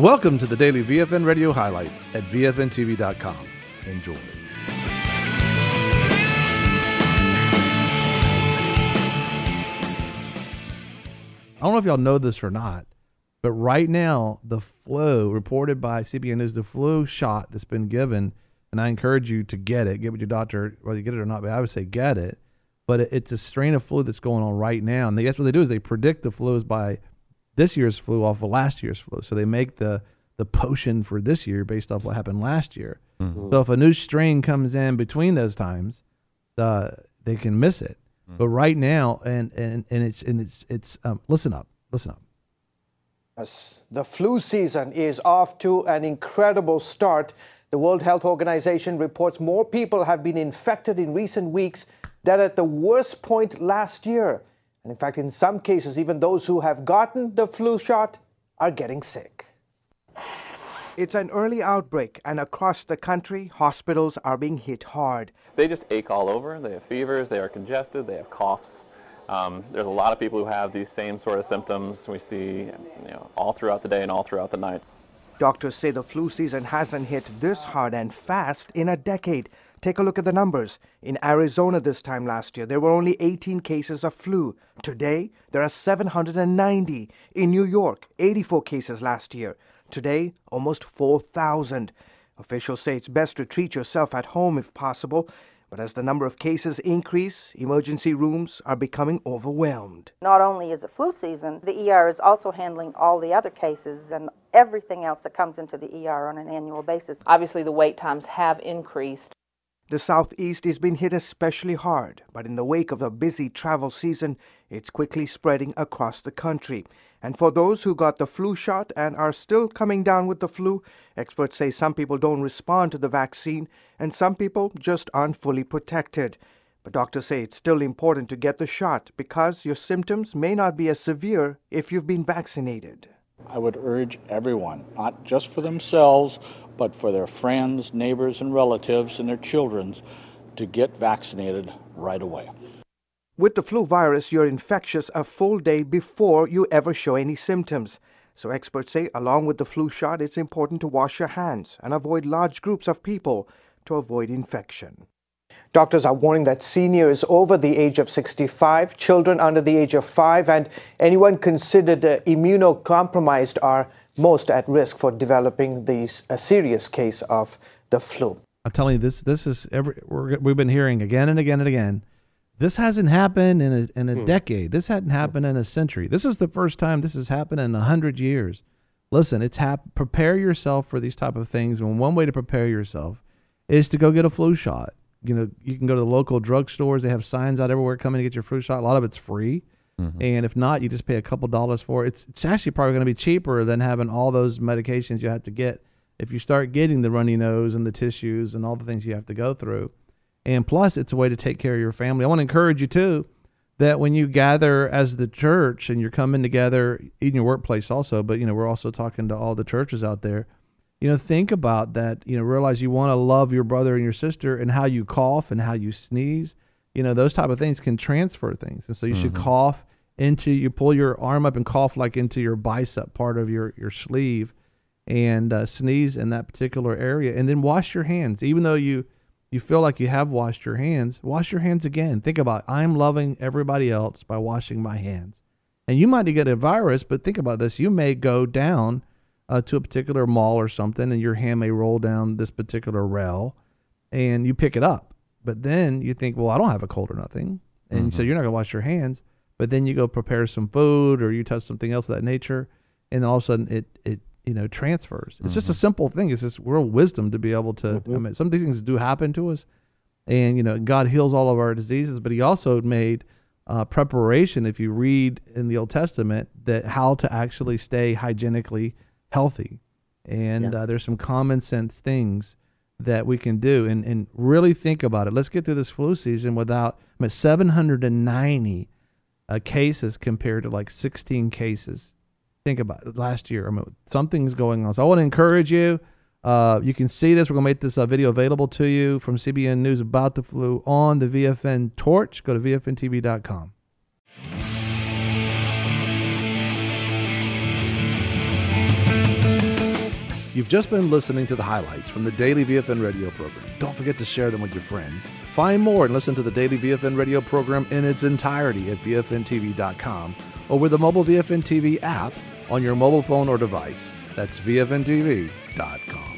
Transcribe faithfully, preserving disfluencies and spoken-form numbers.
Welcome to the daily V F N Radio highlights at V F N T V dot com. Enjoy. I don't know if y'all know this or not, but right now, the flu, reported by C B N News, the flu shot that's been given, and I encourage you to get it, get with your doctor, whether you get it or not, but I would say get it. But it's a strain of flu that's going on right now, and that's what they do is they predict the flus by this year's flu off of last year's flu. So they make the, the potion for this year based off what happened last year. Mm-hmm. So if a new strain comes in between those times, uh, they can miss it. Mm-hmm. But right now, and, and, and it's, and it's, it's um, listen up, listen up. Yes, the flu season is off to an incredible start. The World Health Organization reports more people have been infected in recent weeks than at the worst point last year. And in fact, in some cases, even those who have gotten the flu shot are getting sick. It's an early outbreak, and across the country, hospitals are being hit hard. They just ache all over. They have fevers, they are congested, they have coughs. Um, there's a lot of people who have these same sort of symptoms we see you know, all throughout the day and all throughout the night. Doctors say the flu season hasn't hit this hard and fast in a decade. Take a look at the numbers. In Arizona this time last year, there were only eighteen cases of flu. Today, there are seven hundred ninety. In New York, eighty-four cases last year. Today, almost four thousand. Officials say it's best to treat yourself at home if possible. But as the number of cases increase, emergency rooms are becoming overwhelmed. Not only is it flu season, the E R is also handling all the other cases and everything else that comes into the E R on an annual basis. Obviously, the wait times have increased. The Southeast has been hit especially hard, but in the wake of a busy travel season, it's quickly spreading across the country. And for those who got the flu shot and are still coming down with the flu, experts say some people don't respond to the vaccine and some people just aren't fully protected. But doctors say it's still important to get the shot because your symptoms may not be as severe if you've been vaccinated. I would urge everyone, not just for themselves, but for their friends, neighbors, and relatives and their children, to get vaccinated right away. With the flu virus, you're infectious a full day before you ever show any symptoms. So experts say, along with the flu shot, it's important to wash your hands and avoid large groups of people to avoid infection. Doctors are warning that seniors over the age of sixty-five, children under the age of five, and anyone considered uh, immunocompromised are most at risk for developing these, a serious case of the flu. I'm telling you, this this is every we're, we've been hearing again and again and again. This hasn't happened in a in a hmm. decade. This hadn't happened in a century. This is the first time this has happened in a hundred years. Listen, it's hap- prepare yourself for these type of things, and one way to prepare yourself is to go get a flu shot. You know, you can go to the local drugstores. They have signs out everywhere coming to get your flu shot. A lot of it's free. Mm-hmm. And if not, you just pay a couple dollars for it. It's, it's actually probably going to be cheaper than having all those medications you have to get if you start getting the runny nose and the tissues and all the things you have to go through. And plus, it's a way to take care of your family. I want to encourage you, too, that when you gather as the church and you're coming together in your workplace also, but, you know, we're also talking to all the churches out there, you know, think about that, you know, realize you want to love your brother and your sister, and how you cough and how you sneeze, you know, those type of things can transfer things. And so you mm-hmm. should cough into, you pull your arm up and cough like into your bicep part of your, your sleeve, and uh, sneeze in that particular area, and then wash your hands. Even though you, you feel like you have washed your hands, wash your hands again. Think about, I'm loving everybody else by washing my hands. And you might get a virus, but think about this. You may go down Uh, to a particular mall or something, and your hand may roll down this particular rail, and you pick it up. But then you think, well, I don't have a cold or nothing. And mm-hmm. so you're not going to wash your hands. But then you go prepare some food, or you touch something else of that nature, and all of a sudden it, it you know, transfers. It's mm-hmm. just a simple thing. It's just real wisdom to be able to, mm-hmm. I mean, some of these things do happen to us. And, you know, God heals all of our diseases, but he also made uh, preparation, if you read in the Old Testament, that how to actually stay hygienically healthy. And yeah. uh, there's some common sense things that we can do, and, and really think about it. Let's get through this flu season without, I mean, seven hundred ninety uh, cases compared to like sixteen cases. Think about it, last year. I mean, something's going on. So I want to encourage you. Uh, you can see this. We're going to make this uh, video available to you from C B N News about the flu on the V F N Torch. Go to V F N T V dot com. You've just been listening to the highlights from the Daily V F N radio program. Don't forget to share them with your friends. Find more and listen to the Daily V F N radio program in its entirety at V F N T V dot com or with the mobile V F N T V app on your mobile phone or device. That's V F N T V dot com.